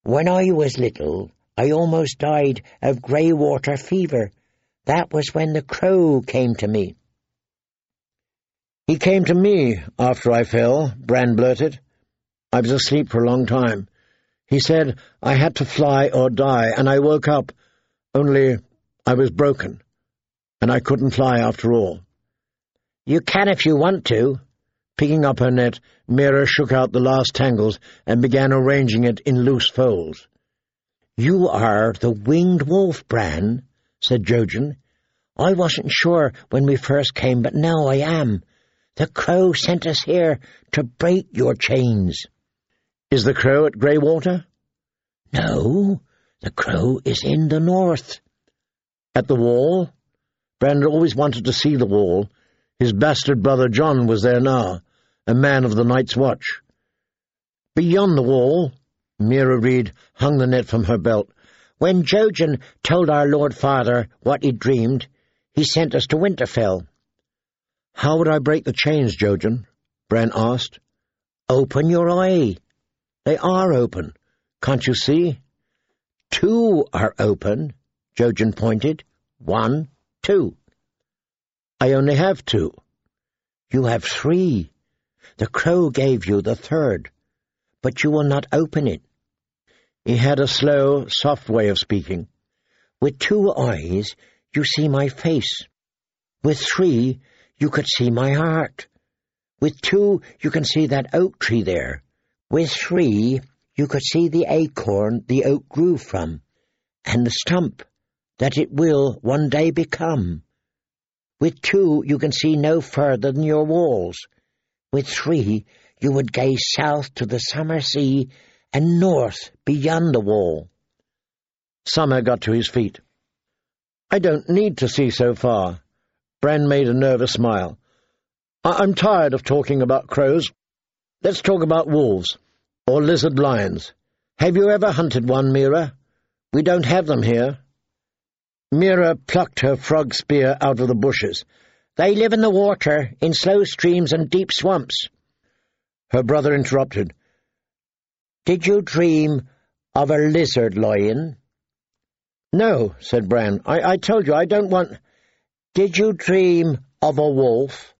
When I was little, I almost died of grey water fever. That was when the crow came to me." "He came to me after I fell," Bran blurted. "I was asleep for a long time. He said I had to fly or die, and I woke up, only I was broken, and I couldn't fly after all." "You can if you want to." Picking up her net, Mira shook out the last tangles and began arranging it in loose folds. "You are the winged wolf, Bran," said Jojen. "I wasn't sure when we first came, but now I am. The crow sent us here to break your chains." "Is the crow at Greywater?" "No, the crow is in the north." "At the wall?" Bran had always wanted to see the wall. His bastard brother John was there now, a man of the Night's Watch. "Beyond the wall," Mira Reed hung the net from her belt. "When Jojen told our Lord Father what he dreamed, he sent us to Winterfell." "How would I break the chains, Jojen?" Bran asked. "Open your eye." "They are open. Can't you see?" "Two are open," Jojen pointed. "1, 2. "I only have 2. "You have 3. The crow gave you the 3rd, but you will not open it." He had a slow, soft way of speaking. "With 2 eyes you see my face. With 3 you could see my heart. With 2 you can see that oak tree there. With 3 you could see the acorn the oak grew from, and the stump that it will one day become. With 2 you can see no further than your walls. With 3 you would gaze south to the summer sea and north beyond the wall." Summer got to his feet. "I don't need to see so far." Bran made a nervous smile. I'm tired of talking about crows. Let's talk about wolves, or lizard lions. Have you ever hunted one, Mira? We don't have them here." Mira plucked her frog spear out of the bushes. "They live in the water, in slow streams and deep swamps." Her brother interrupted. "Did you dream of a lizard lion?" "No," said Bran. I told you I don't want—" "Did you dream of a wolf?"